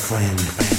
friend.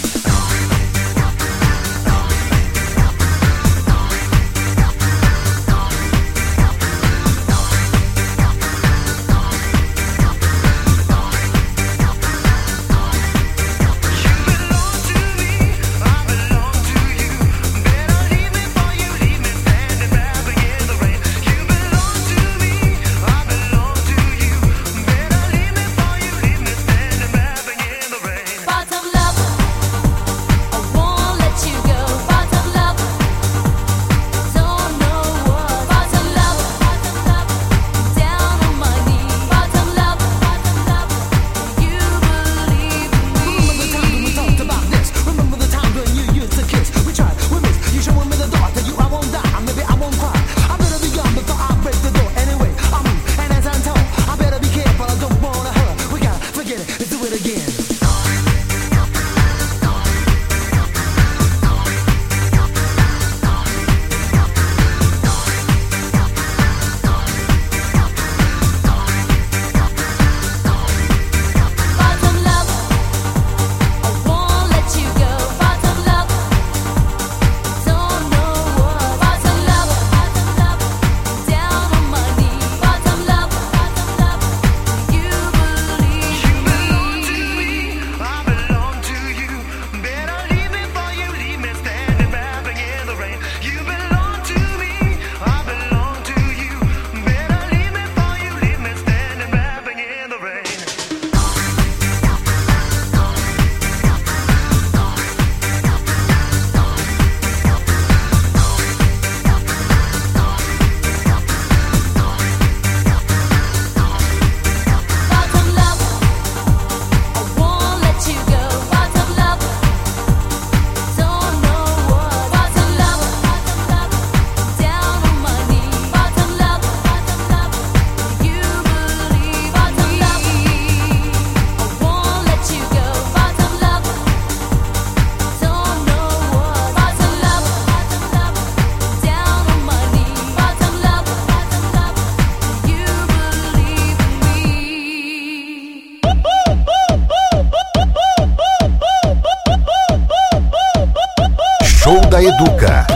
Show da Educa.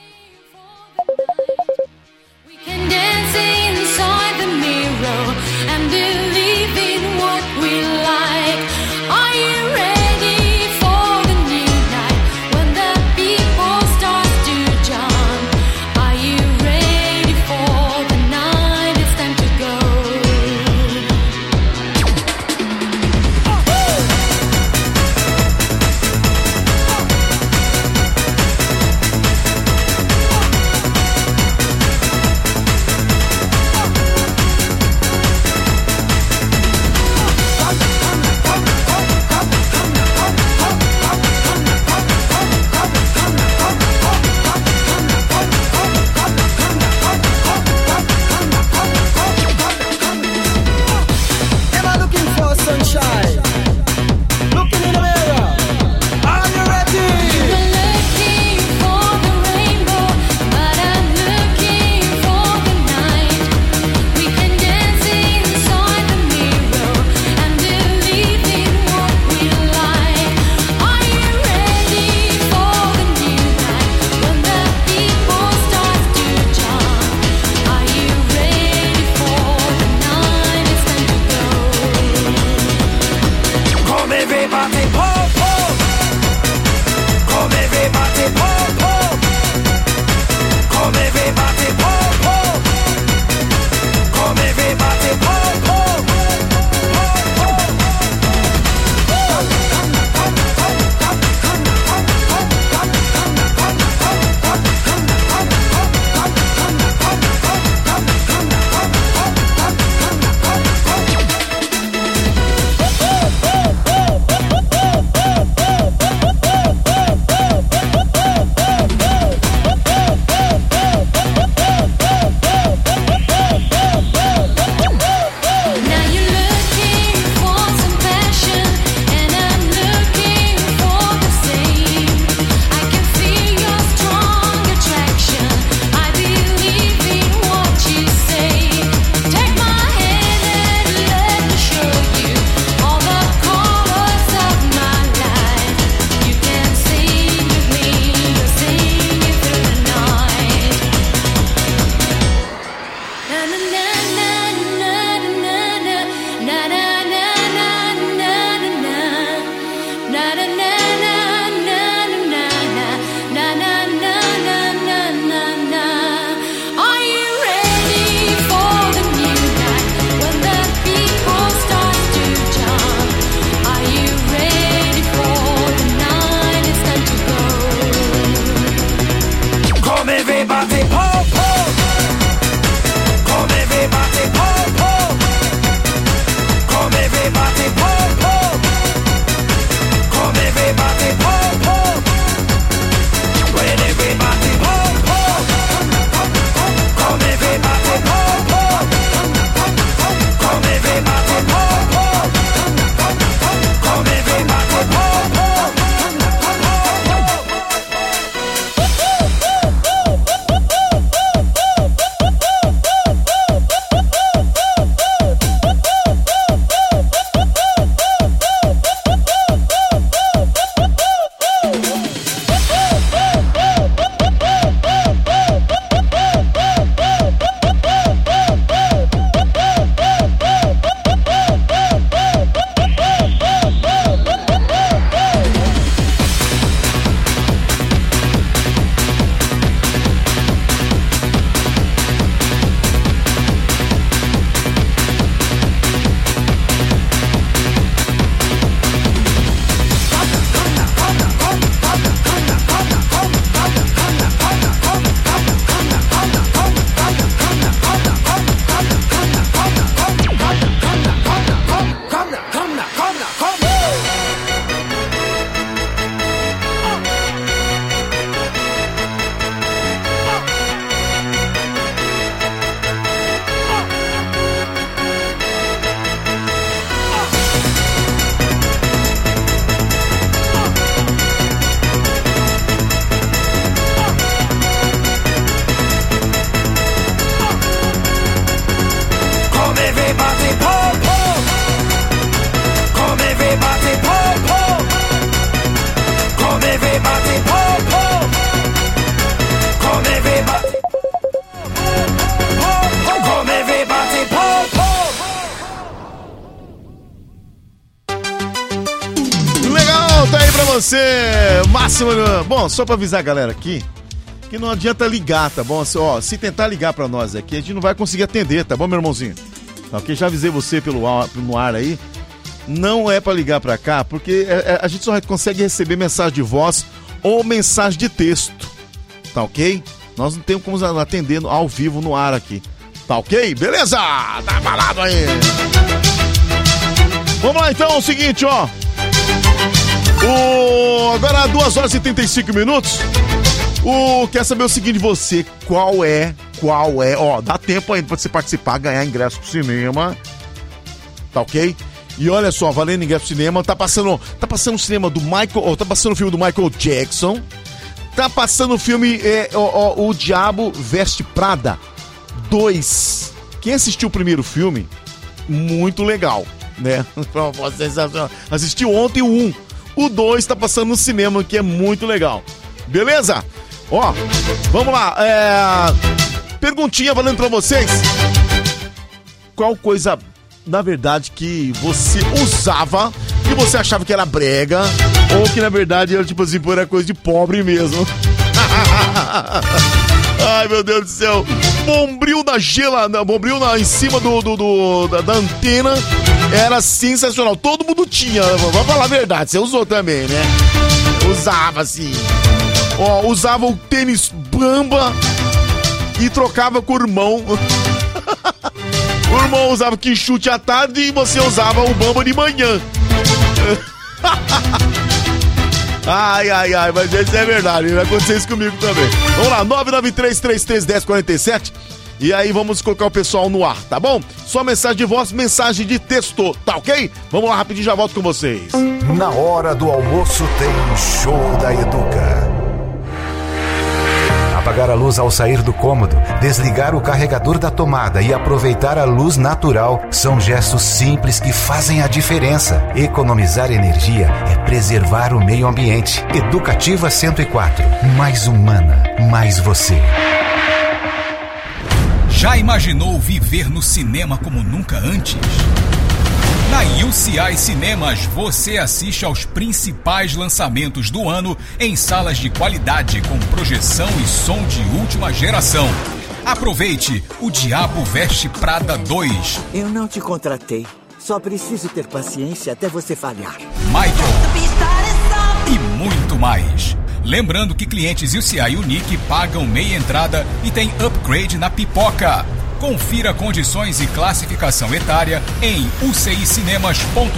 We can dance inside the mirror. você, Máximo. Bom, só pra avisar a galera aqui, que não adianta ligar, tá bom? Ó, se tentar ligar pra nós aqui, a gente não vai conseguir atender, tá bom, meu irmãozinho? Tá, ok? Já avisei você no ar aí. Não é pra ligar pra cá, porque a gente só consegue receber mensagem de voz ou mensagem de texto, tá ok? Nós não temos como atender ao vivo no ar aqui, tá ok? Beleza? Tá balado aí. Vamos lá então, é o seguinte, ó. Agora 2 horas e 35 minutos. Quer saber o seguinte de você, qual é, ó, dá tempo ainda pra você participar, ganhar ingresso pro cinema, tá ok? E olha só, valendo ingresso pro cinema, tá passando o cinema do Michael, tá passando o filme do Michael Jackson, tá passando o filme, O Diabo Veste Prada 2. Quem assistiu o primeiro filme, muito legal, né? Assistiu ontem o 1, o 2 tá passando no cinema, que é muito legal, beleza? Ó, vamos lá, perguntinha valendo pra vocês. Qual coisa, na verdade, que você usava e você achava que era brega, ou que na verdade era tipo assim, era coisa de pobre mesmo? Ai, meu Deus do céu. Bombril em cima da antena era sensacional. Todo mundo tinha, vamos falar a verdade, você usou também, né? Usava assim. Ó, usava o tênis Bamba e trocava com o irmão. O irmão usava que chute à tarde e você usava o Bamba de manhã. Ai, mas isso é verdade, vai acontecer isso comigo também. Vamos lá, 993331047. E aí vamos colocar o pessoal no ar, tá bom? Só mensagem de voz, mensagem de texto, tá ok? Vamos lá rapidinho, já volto com vocês. Na hora do almoço tem Show da Educa. Apagar a luz ao sair do cômodo, desligar o carregador da tomada e aproveitar a luz natural são gestos simples que fazem a diferença. Economizar energia é preservar o meio ambiente. Educativa 104. Mais humana, mais você. Já imaginou viver no cinema como nunca antes? Na UCI Cinemas, você assiste aos principais lançamentos do ano em salas de qualidade com projeção e som de última geração. Aproveite O Diabo Veste Prada 2. Eu não te contratei. Só preciso ter paciência até você falhar. Michael. E muito mais. Lembrando que clientes UCI Unique pagam meia entrada e tem upgrade na pipoca. Confira condições e classificação etária em ucicinemas.com.br.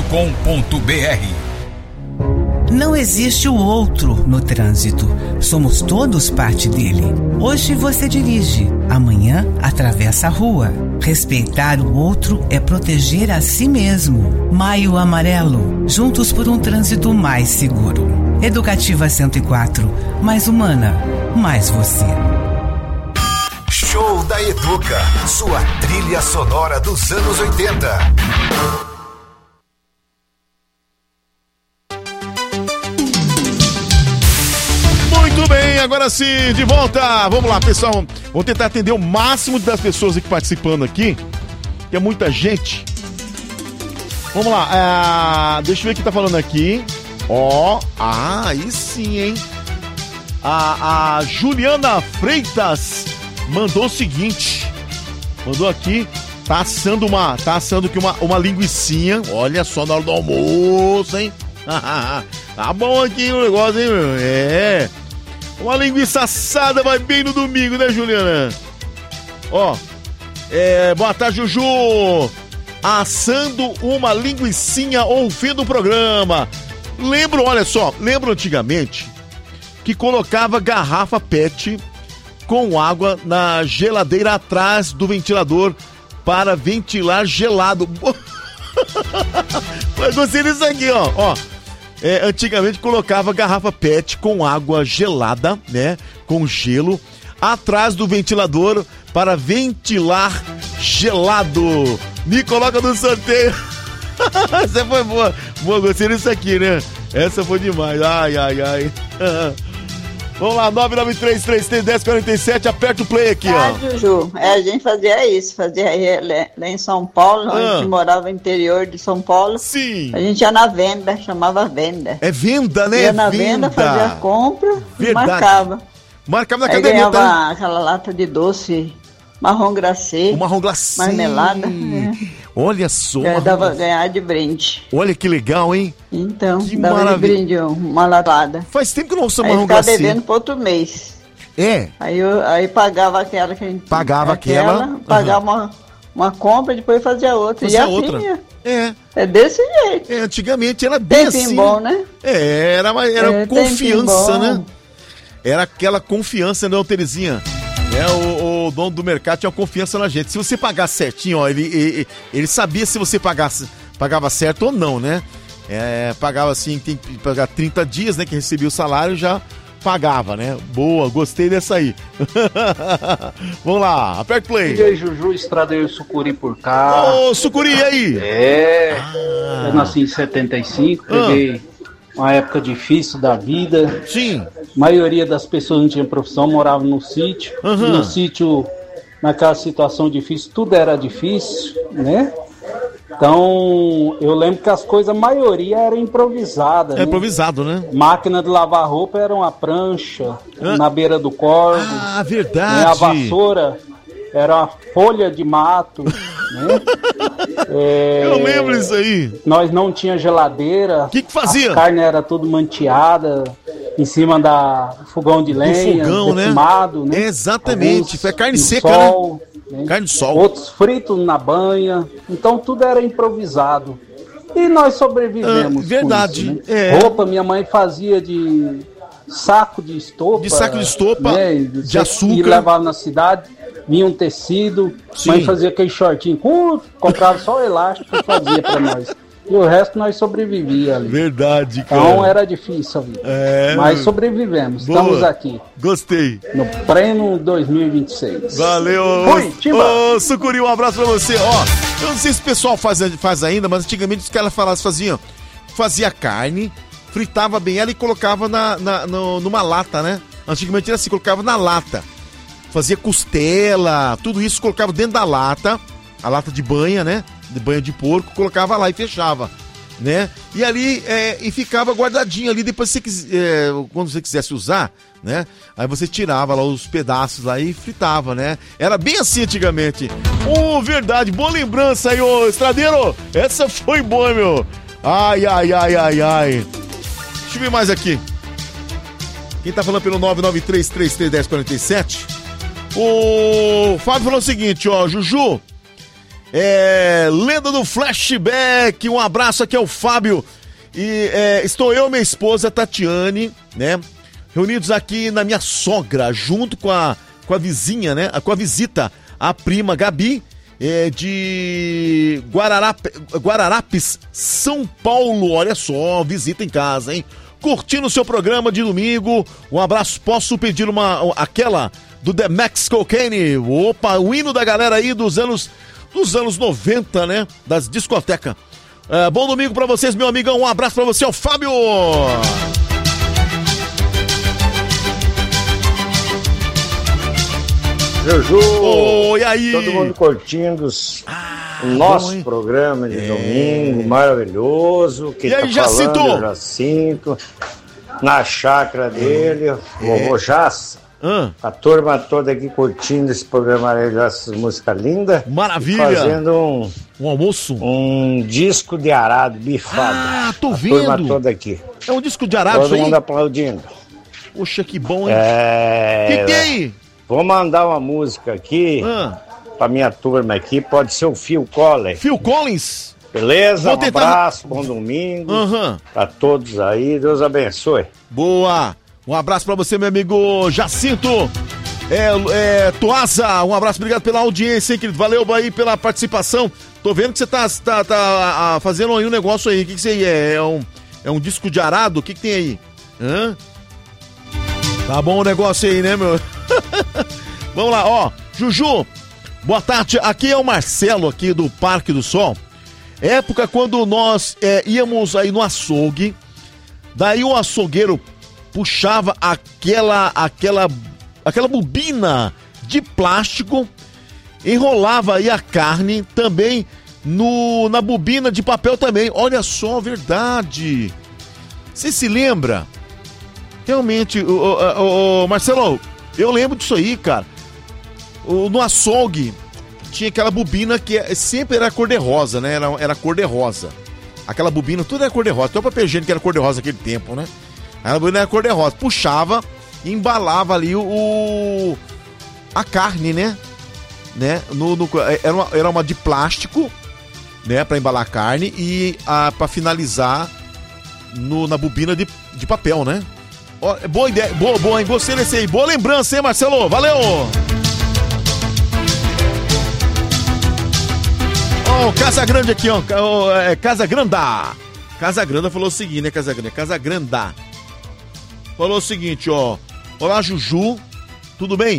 Não existe o outro no trânsito. Somos todos parte dele. Hoje você dirige, amanhã atravessa a rua. Respeitar o outro é proteger a si mesmo. Maio Amarelo. Juntos por um trânsito mais seguro. Educativa 104. Mais humana, mais você. Show da Educa, sua trilha sonora dos anos 80. Muito bem, agora sim, de volta. Vamos lá, pessoal. Vou tentar atender o máximo das pessoas aqui participando aqui, que é muita gente. Vamos lá, deixa eu ver o que tá falando aqui. Aí sim, hein? A Juliana Freitas mandou o seguinte, mandou aqui, tá assando aqui uma linguicinha, olha só, na hora do almoço, hein? Tá bom aqui o negócio, hein, meu? Uma linguiça assada, vai bem no domingo, né, Juliana? Boa tarde, Juju, assando uma linguicinha ouvindo o programa. Lembro antigamente que colocava garrafa PET com água na geladeira atrás do ventilador para ventilar gelado. Mas gostei disso aqui, ó. Antigamente colocava garrafa PET com água gelada, né, com gelo, atrás do ventilador para ventilar gelado. Me coloca no sorteio. Essa foi boa. Boa, gostei disso aqui, né? Essa foi demais. Ai. Vamos lá, 993-33-1047, aperta o play aqui, ó. Juju, a gente fazia isso, lá em São Paulo, a gente morava no interior de São Paulo. Sim. A gente ia na venda, chamava venda. É venda, né? Ia na venda, fazia a compra e marcava. Marcava na Aí caderneta. ganhava aquela lata de doce marrom glacê. O marrom glacê. Marmelada. Olha só. Dava ganhar de brinde. Olha que legal, hein? Então, que dava maravilha. de brinde uma latada. Faz tempo que eu não uso Aí marrom ficava glacê. devendo pro outro mês. É. Aí pagava aquela que a gente... Pagava aquela. Pagava uma compra e depois fazia outra. Fazia e assim outra. É desse jeito. Antigamente era bem Tempinho assim. bom, né? Era confiança, bom. né? Era aquela confiança, né, Terezinha? O dono do mercado tinha confiança na gente. Se você pagasse certinho, ó, ele sabia se você pagava certo ou não, né? Pagava assim, tem que pagar 30 dias, né? Que recebia o salário, já pagava, né? Boa, gostei dessa aí. Vamos lá, aperta o play. E aí, Juju, estradei o Sucuri por cá. Ô, Sucuri, e aí? Eu nasci em 75, peguei uma época difícil da vida. Sim. A maioria das pessoas não tinha profissão, morava no sítio. No sítio, naquela situação difícil, tudo era difícil, né? Então, eu lembro que as coisas, a maioria era improvisada. Improvisado, né? Máquina de lavar roupa era uma prancha na beira do córrego. Ah, verdade. A vassoura era uma folha de mato, né? Eu lembro disso aí. Nós não tinha geladeira. O que fazia? A carne era tudo manteada em cima da fogão de lenha, defumado, né? Exatamente. Foi carne seca, sol, né? Carne de sol. Outros fritos na banha. Então tudo era improvisado. E nós sobrevivemos. Verdade. Com isso, né? Roupa minha mãe fazia de saco de estopa. De saco de estopa, né? de açúcar. E levava na cidade. Vinha um tecido. Sim. Mãe fazia aquele shortinho curto, comprava só o elástico e fazia pra nós. E o resto nós sobrevivíamos ali. Verdade, cara. Então era difícil a vida. Mas sobrevivemos. Boa. Estamos aqui. Gostei. No Pleno 2026. Valeu. Fui, Ô, Sucuri, um abraço pra você. Ó, eu não sei se o pessoal faz ainda, mas antigamente os caras fazia carne, fritava bem ela e colocava numa lata, né? Antigamente era assim, colocava na lata. Fazia costela, tudo isso colocava dentro da lata, a lata de banha, né? De banha de porco, colocava lá e fechava, né? E ali, e ficava guardadinho ali, depois quando você quisesse usar, né? Aí você tirava lá os pedaços lá e fritava, né? Era bem assim antigamente. Verdade, boa lembrança aí, ô Estradeiro! Essa foi boa, meu! Ai. Deixa eu ver mais aqui. Quem tá falando pelo 993331047? O Fábio falou o seguinte, ó, Juju, lenda do flashback, um abraço, aqui é o Fábio, e estou eu e minha esposa Tatiane, né, reunidos aqui na minha sogra, junto com a vizinha, né, com a visita, a prima Gabi, de Guararapes, São Paulo, olha só, visita em casa, hein, curtindo o seu programa de domingo, um abraço, posso pedir aquela do The Max Cocaine, opa, o hino da galera aí dos anos 90, né, das discotecas. Bom domingo pra vocês, meu amigão, um abraço pra você, o Fábio. Juju, e aí? Todo mundo curtindo o nosso programa de domingo, maravilhoso. Quem e aí, tá falando é o Jacinto? Na chácara dele, vovô Jaça. A turma toda aqui curtindo esse programa maravilhoso, essas músicas lindas. Maravilha! Fazendo um almoço. Um disco de arado bifado. Tô vendo. A turma toda aqui. É um disco de arado, todo mundo aplaudindo. Poxa, que bom, hein? Que tem aí? Vou mandar uma música aqui pra minha turma aqui. Pode ser o Phil Collins. Phil Collins? Beleza? Um abraço, bom domingo. Pra todos aí. Deus abençoe. Boa! Um abraço pra você, meu amigo Jacinto. Toaza, um abraço, obrigado pela audiência, hein, querido? Valeu aí pela participação. Tô vendo que você tá fazendo aí um negócio aí. O que isso aí é? É um disco de arado? O que tem aí? Tá bom o negócio aí, né, meu? Vamos lá, ó. Juju, boa tarde. Aqui é o Marcelo, aqui do Parque do Sol. Época quando nós íamos aí no açougue. Daí o açougueiro puxava aquela bobina de plástico, enrolava aí a carne também na bobina de papel também. Olha só, verdade. Você se lembra? Realmente, Marcelo, eu lembro disso aí, cara. No açougue tinha aquela bobina que sempre era cor-de-rosa, né? Era cor-de-rosa. Aquela bobina, tudo era cor-de-rosa. Até o papel higiênico que era cor-de-rosa naquele tempo, né? A bobina era cor-de-rosa. Puxava e embalava ali a carne, né? Era uma de plástico, né? Pra embalar a carne e pra finalizar na bobina de papel, né? Ó, boa ideia, boa, hein? Gostei desse aí. Boa lembrança, hein, Marcelo? Valeu! Ó, Casa Grande aqui, ó. Casa Granda. Casa Granda falou o seguinte, né, Casa Grande? Casa Granda. Falou o seguinte, ó. Olá, Juju. Tudo bem?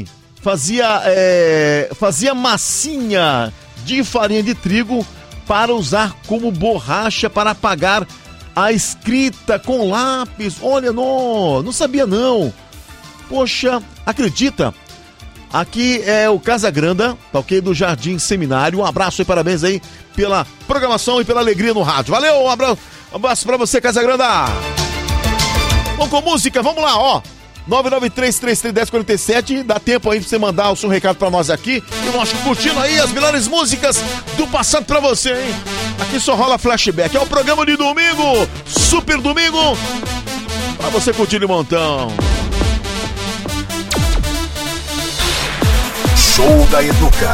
Fazia massinha de farinha de trigo para usar como borracha para apagar a escrita com lápis. Olha, não sabia não. Poxa, acredita? Aqui é o Casa Granda, tá ok? Do Jardim Seminário. Um abraço e parabéns aí pela programação e pela alegria no rádio. Valeu, um abraço pra você, Casa Granda. Vamos com música, vamos lá, ó. 993-33-1047. Dá tempo aí pra você mandar o seu recado pra nós aqui. E nós curtindo aí as melhores músicas do passado pra você, hein? Aqui só rola flashback. É o programa de domingo, Super Domingo, pra você curtir de montão. Show da Educa.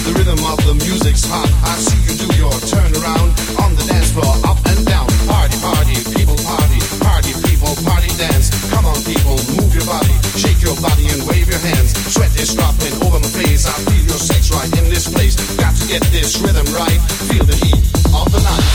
The rhythm of the music's hot. I see you do your turnaround on the dance floor, up and down. Party, party, people party. Party, people party dance. Come on, people, move your body. Shake your body and wave your hands. Sweat is dropping over my face. I feel your sex right in this place. Got to get this rhythm right. Feel the heat of the night.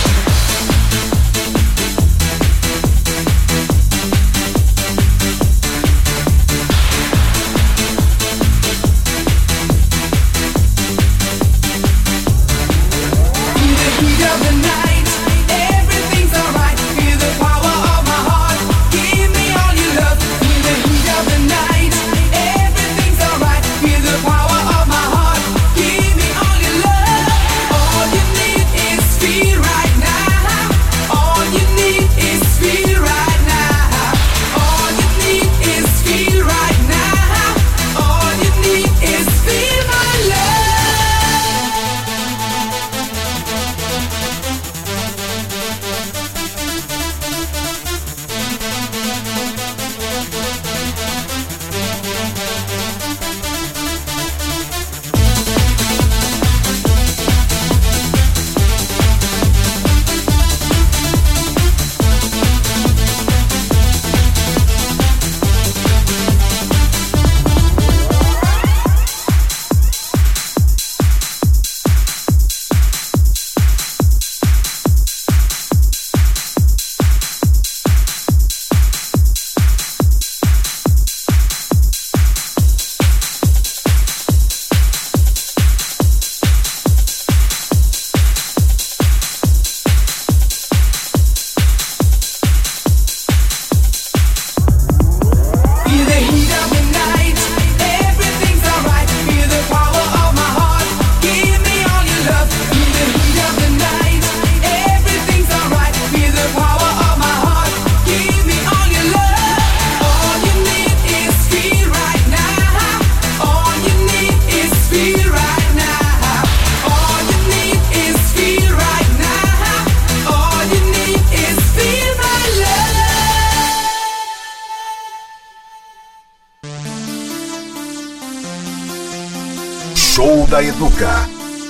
Show da Educa.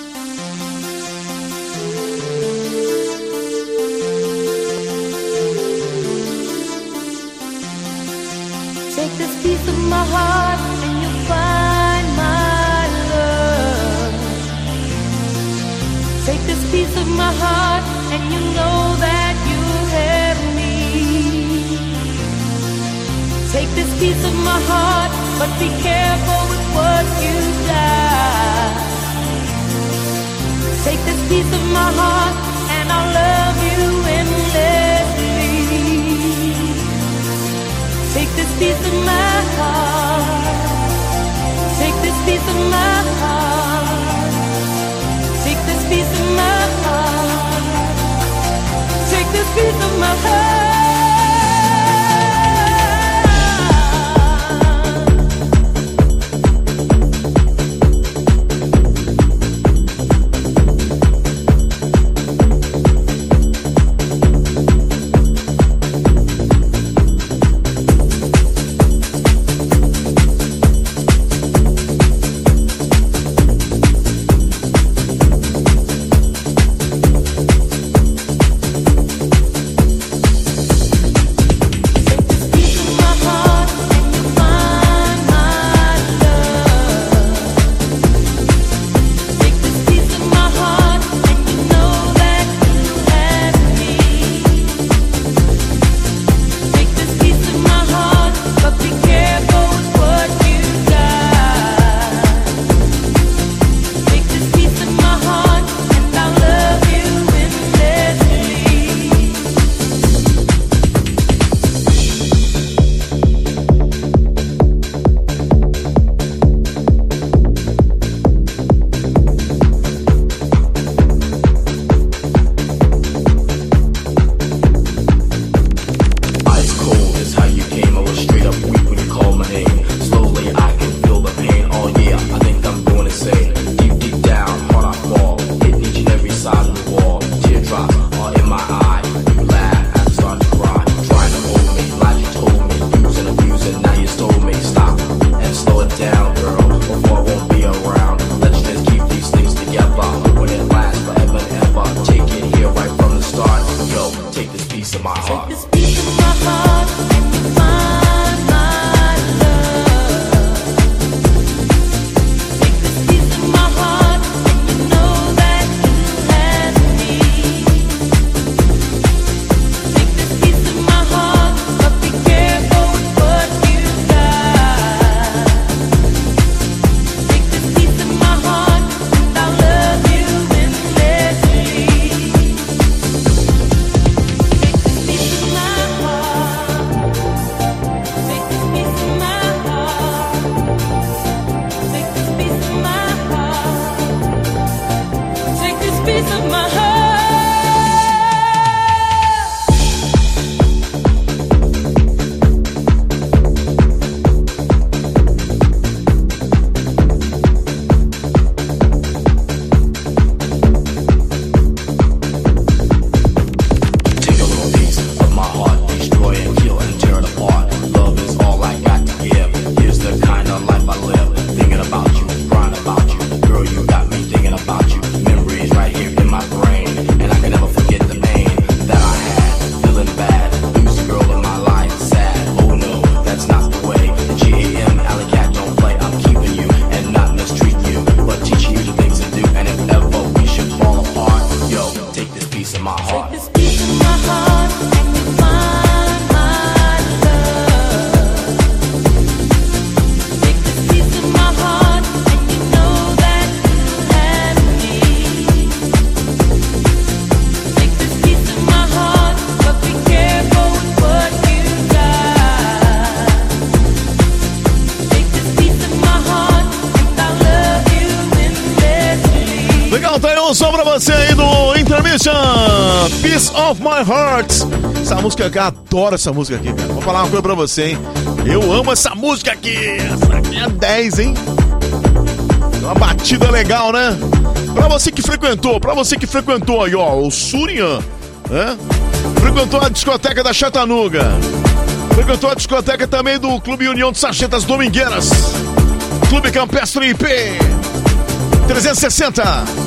Take this piece of my heart and you'll find my love. Take this piece of my heart and you know that you have me. Take this piece of my heart, but be careful with what you got. Take this piece of my heart and I'll love you endlessly. Take this piece of my heart. Take this piece of my heart. Take this piece of my heart. Take this piece of my heart. Só pra você aí do Intermission, Piece of My Heart. Essa música aqui, eu adoro essa música aqui, cara. Vou falar uma coisa pra você, hein. Eu amo essa música aqui. Essa aqui é 10, hein. Uma batida legal, né? Pra você que frequentou aí, ó, o Surian, né? Frequentou a discoteca da Chatanuga. Frequentou a discoteca também do Clube União de Sargentas Domingueiras. Clube Campestre IP 360.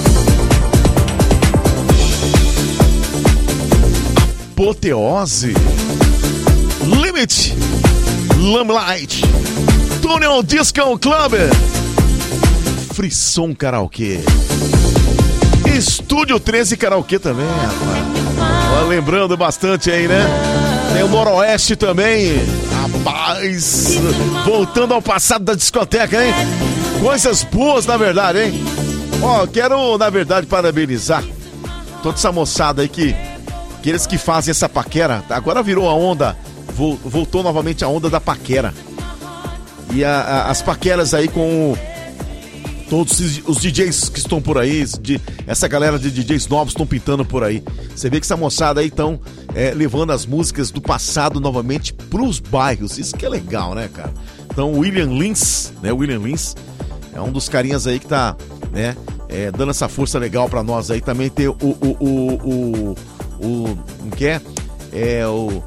Apoteose, Limit, Lamplight, Tunnel Disco Club, Frisson Karaokê, Estúdio 13 Karaokê também, rapaz. Lembrando bastante aí, né? Tem o Noroeste também. Rapaz, voltando ao passado da discoteca, hein? Coisas boas, na verdade, hein? Ó, quero, na verdade, parabenizar toda essa moçada aí que aqueles que fazem essa paquera. Agora virou a onda, voltou novamente a onda da paquera. E as paqueras aí com todos os DJs que estão por aí, essa galera de DJs novos estão pintando por aí. Você vê que essa moçada aí estão levando as músicas do passado novamente pros bairros. Isso que é legal, né, cara? Então o William Lins, né? O William Lins é um dos carinhas aí que tá, né, dando essa força legal pra nós aí. Também tem o que é o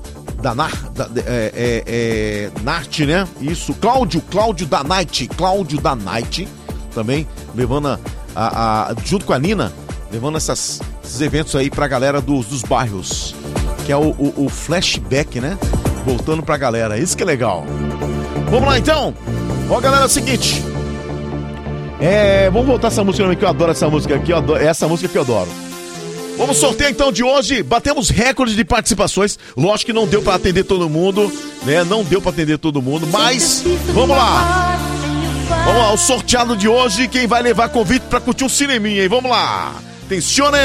Nart, né? Isso, Cláudio da Night também levando junto com a Nina, levando esses eventos aí pra galera dos bairros, que é o flashback, né? Voltando pra galera, isso que é legal. Vamos lá então. Ó, galera, é o seguinte, vamos voltar essa música também, que eu adoro essa música aqui, essa música que eu adoro. Vamos sortear então de hoje, batemos recorde de participações, lógico que não deu pra atender todo mundo, né? Não deu pra atender todo mundo, mas vamos lá. Vamos lá, o sorteado de hoje, quem vai levar convite pra curtir um cineminha, hein? Vamos lá. Atencione.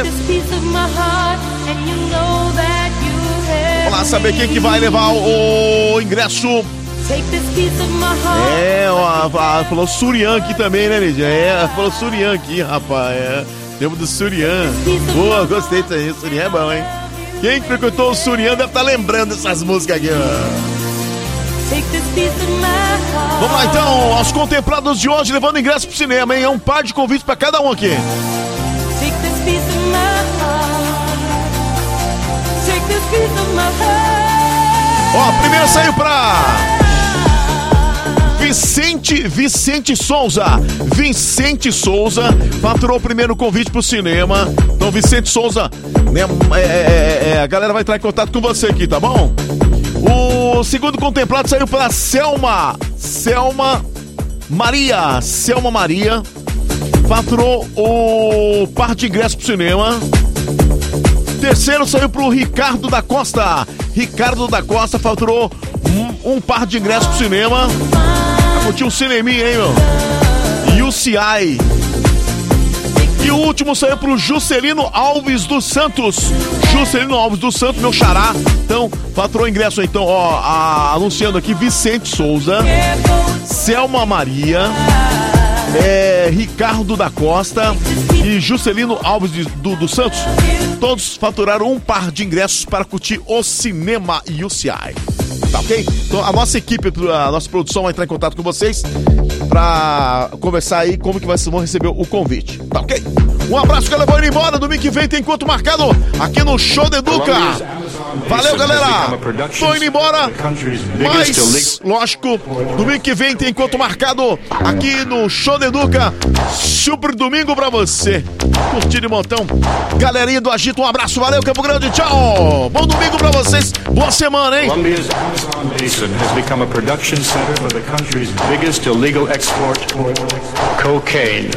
Vamos lá saber quem que vai levar o ingresso. Falou Surian aqui também, né, Lídia? Falou Surian aqui, rapaz, Tempo do Surian. Boa, gostei disso aí. Surian é bom, hein? Quem frequentou o Surian deve estar lembrando dessas músicas aqui, ó. Vamos lá então, aos contemplados de hoje, levando ingresso pro cinema, hein? É um par de convites pra cada um aqui. Ó, primeiro saiu pra Vicente Souza faturou o primeiro convite pro cinema. Então, Vicente Souza, né, a galera vai entrar em contato com você aqui, tá bom? O segundo contemplado saiu pela Selma Maria, faturou o par de ingressos pro cinema. Terceiro saiu pro Ricardo da Costa faturou um par de ingressos pro cinema. Curtiu um cineminha, hein, meu? UCI. E o último saiu pro Juscelino Alves dos Santos, meu xará. Então, faturou ingresso aí. Então, ó, anunciando aqui, Vicente Souza, Selma Maria, Ricardo da Costa e Juscelino Alves dos Santos. Todos faturaram um par de ingressos para curtir o cinema UCI. Tá ok? Então a nossa equipe, a nossa produção vai entrar em contato com vocês pra conversar aí como que vão receber o convite. Tá ok? Um abraço, galera. Vou indo embora. Domingo que vem tem encontro marcado aqui no Show de Educa. Valeu, galera. Tô indo embora. Mas, lógico, domingo que vem tem encontro marcado aqui no Show de Educa. Super domingo pra você. Curtir de montão. Galerinha do Agito, um abraço. Valeu, Campo Grande. Tchau. Bom domingo pra vocês. Boa semana, hein? Colombia's Amazon Basin has become a production center for the country's biggest illegal export, cocaine.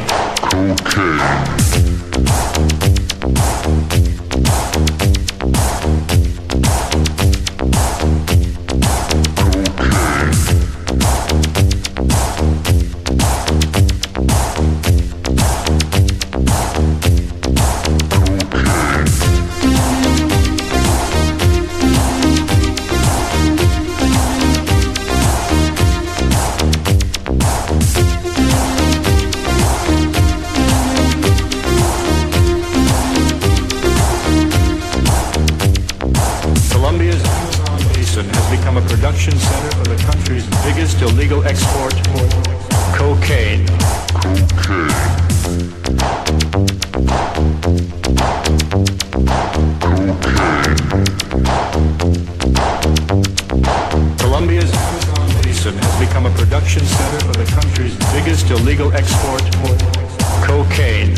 Production center for the country's biggest illegal export, cocaine. Colombia's Amazon Basin has become a production center for the country's biggest illegal export, cocaine.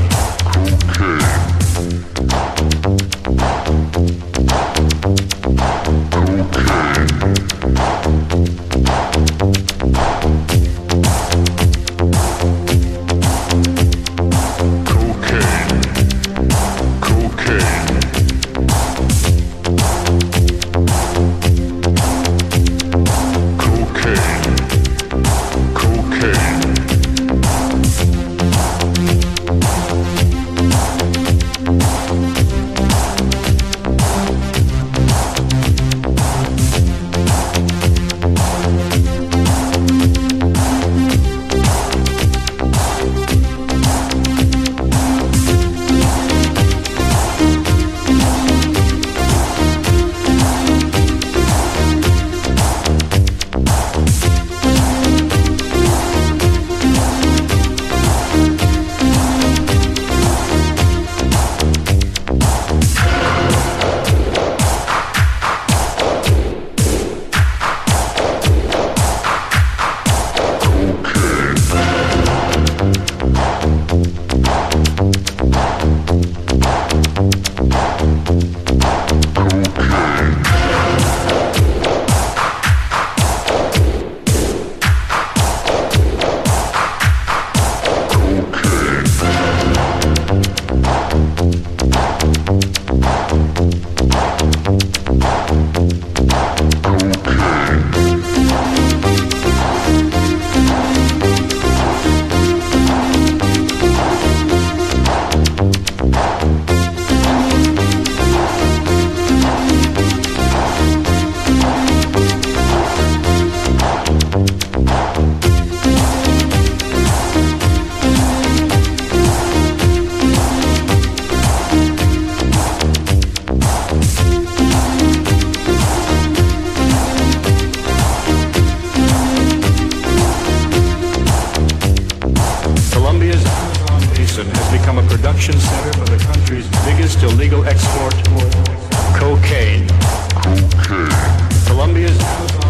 production center for the country's biggest illegal export, cocaine. Colombia's Amazon Basin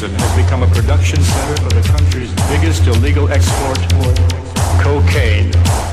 Citizen has become a production center for the country's biggest illegal export, cocaine.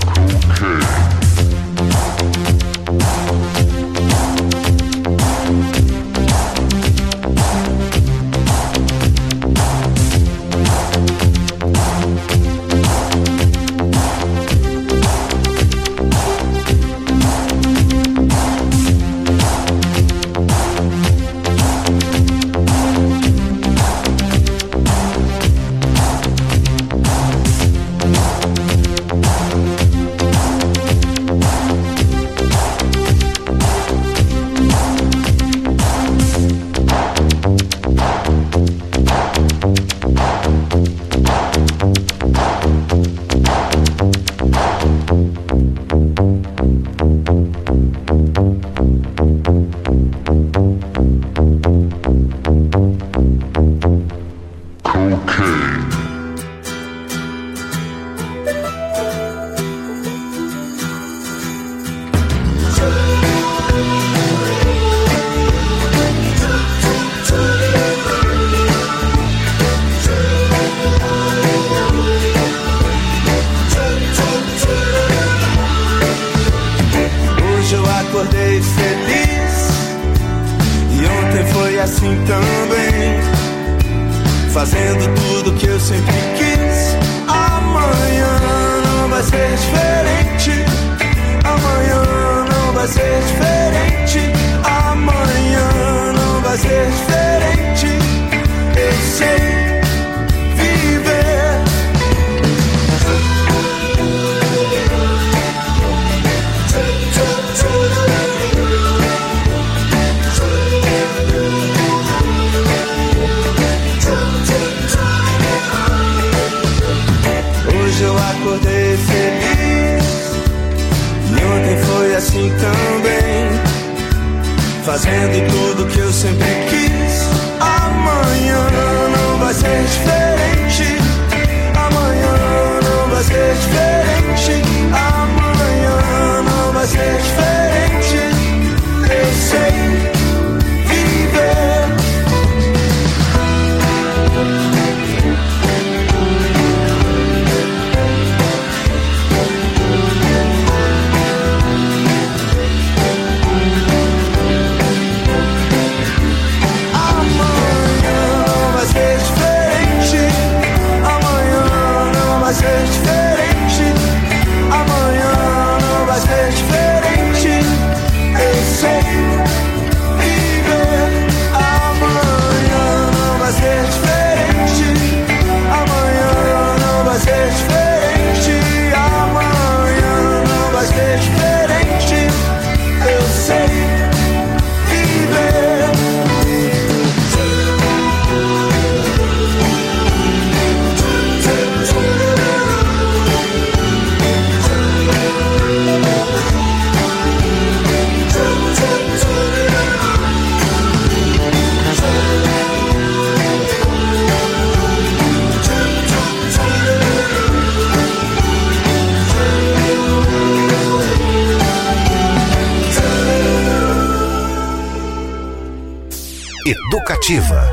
Educativa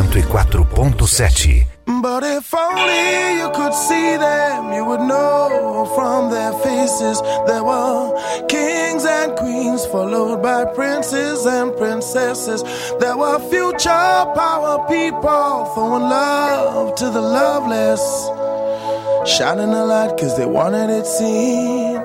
104.7. But if only you could see them, you would know from their faces there were kings and queens followed by princes and princesses. There were future power people throwing love to the loveless, shining a light cause they wanted it seen.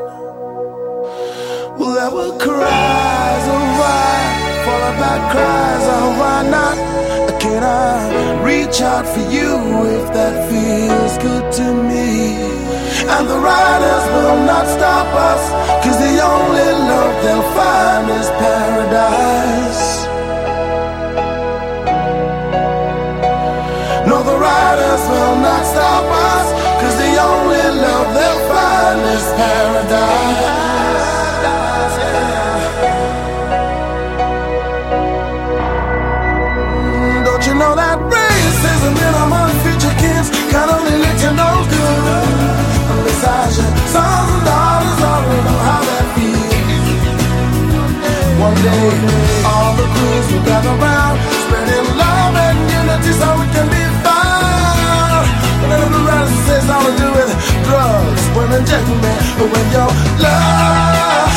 Well, there were cries of why, followed by cries of why not. Can I reach out for you if that feels good to me? And the riders will not stop us, cause the only love they'll find is paradise. No, the riders will not stop us, cause the only love they'll find is paradise. Don't you know that racism in among future kids can only let you know good? Besides your sons and daughters already know how that feels. One day, all the queens will gather round, spreading love and unity so it can be to do with drugs, women, gentlemen, when your love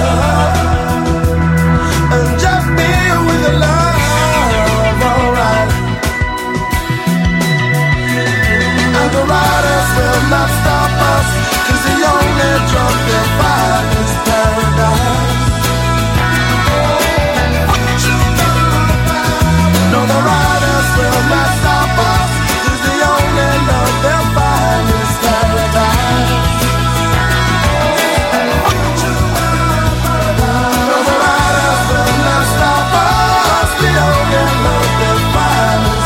and just be with the love, alright. And the riders will not stop us, 'cause the only drug they'll find is paradise. No, the riders will not stop us, 'cause the only love they'll find is paradise. No, the riders will not stop us, the only love they'll find is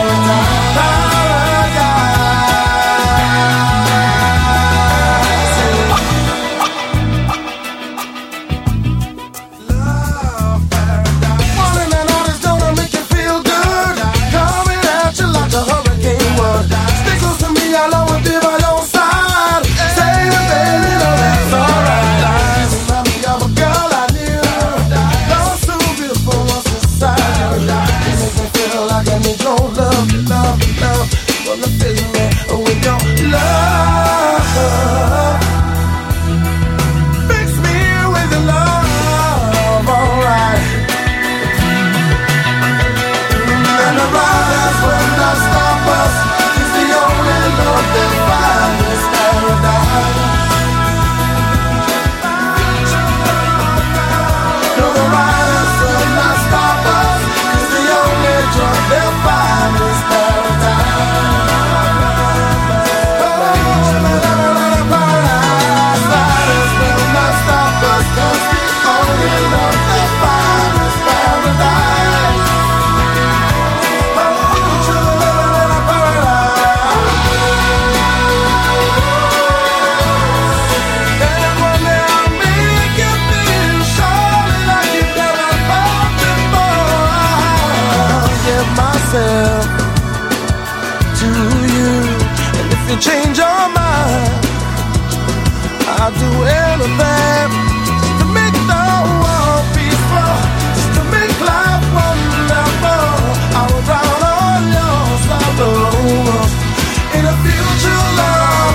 to you. And if you change your mind, I'll do anything to make the world peaceful, just to make life wonderful. I will drown all your sorrows in a future love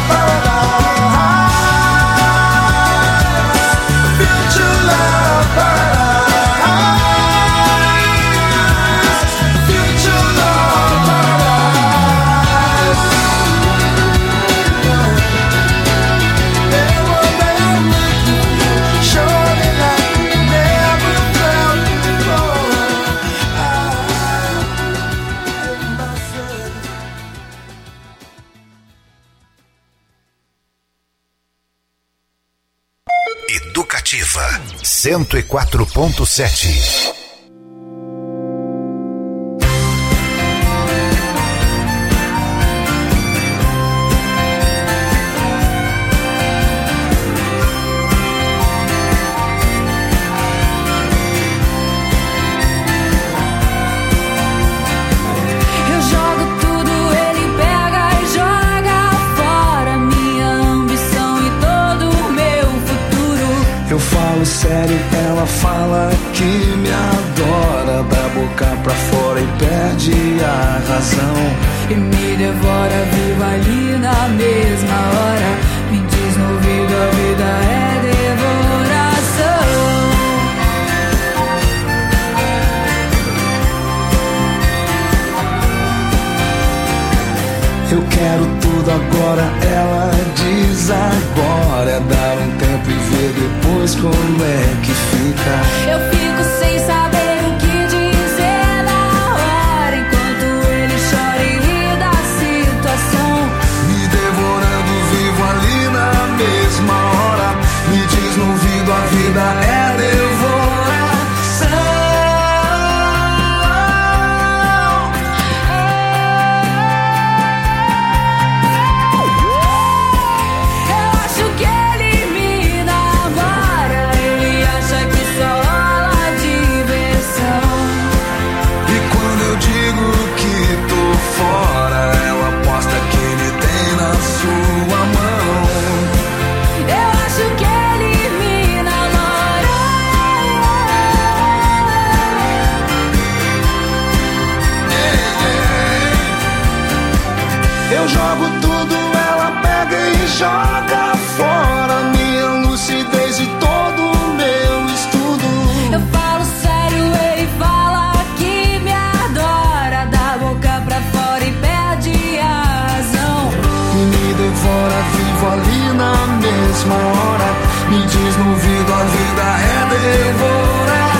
paradise. Future love paradise. Educativa 104.7. Sério, ela fala que me adora, da boca pra fora e perde a razão. E me devora viva ali na mesma hora. Me diz no ouvido, a vida é devoração. Eu quero tudo agora, ela diz agora. É dar um tempo e ver depois como é que fica. Eu fico sem saber o que dizer na hora, enquanto ele chora e ri da situação. Me devorando vivo ali na mesma hora. Me diz no ouvido, a vida é devoração. Eu jogo tudo, ela pega joga fora minha lucidez e todo o meu estudo. Eu falo sério, ele fala que me adora, da boca pra fora e perde a razão. E me devora vivo ali na mesma hora. Me diz no ouvido, a vida é devoração.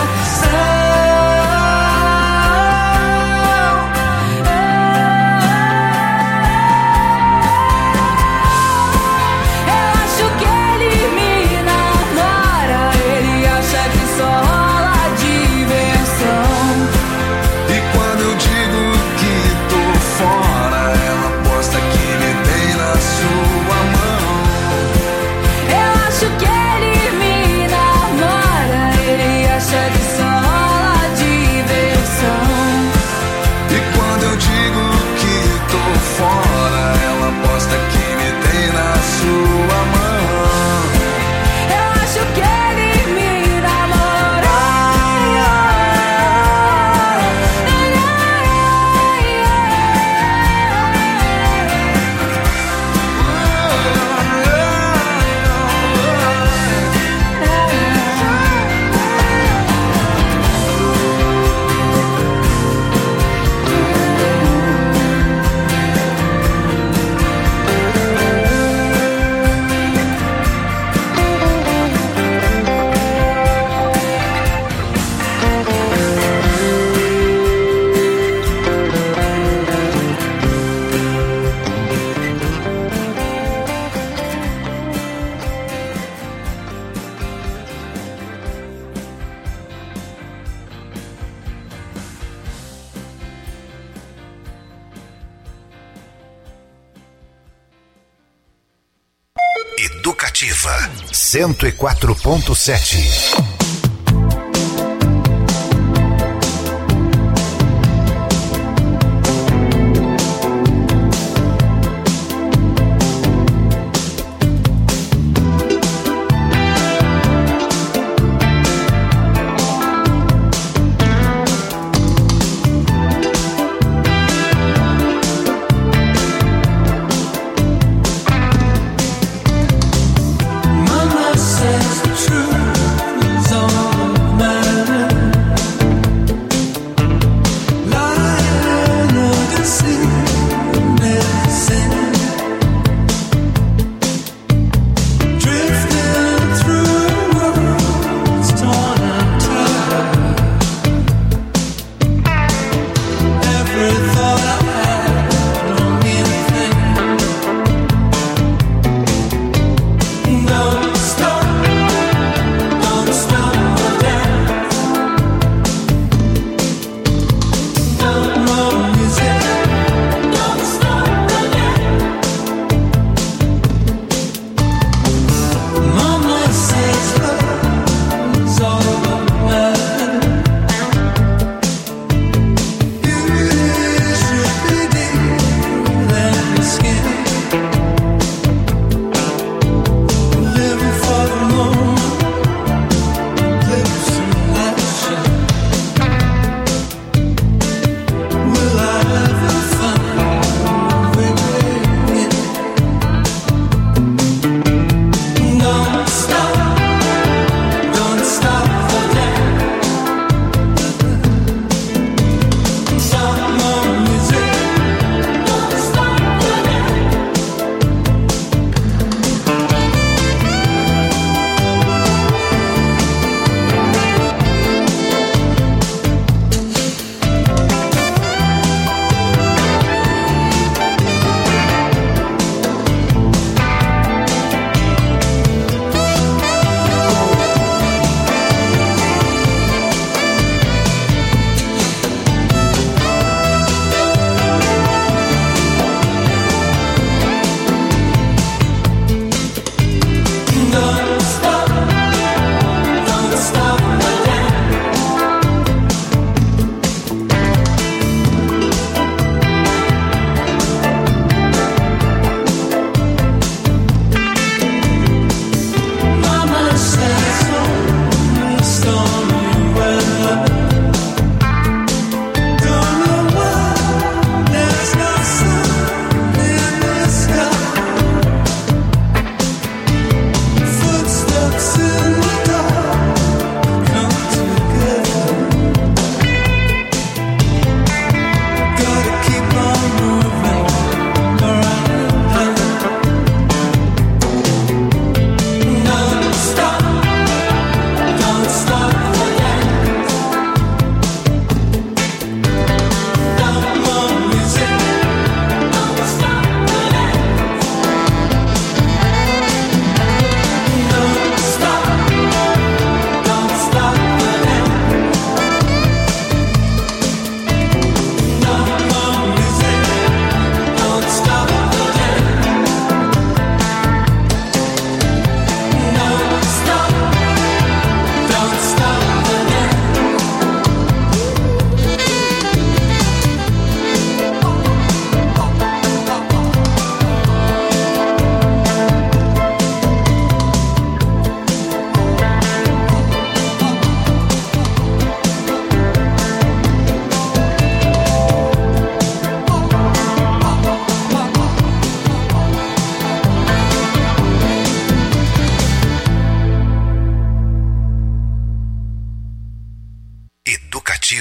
Educativa 104.7. Mama says the truth is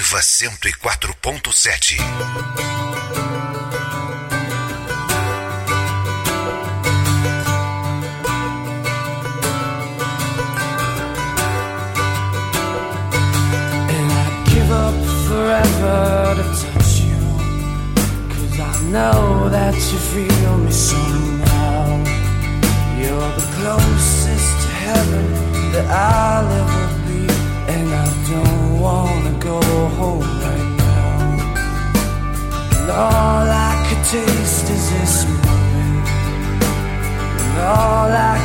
Ativa 104.7. Forever to touch you, 'cause I know that you feel me somehow. You're the closest to heaven that I'll ever be, and I don't wanna go home right now. And all I could taste is this moment, and all I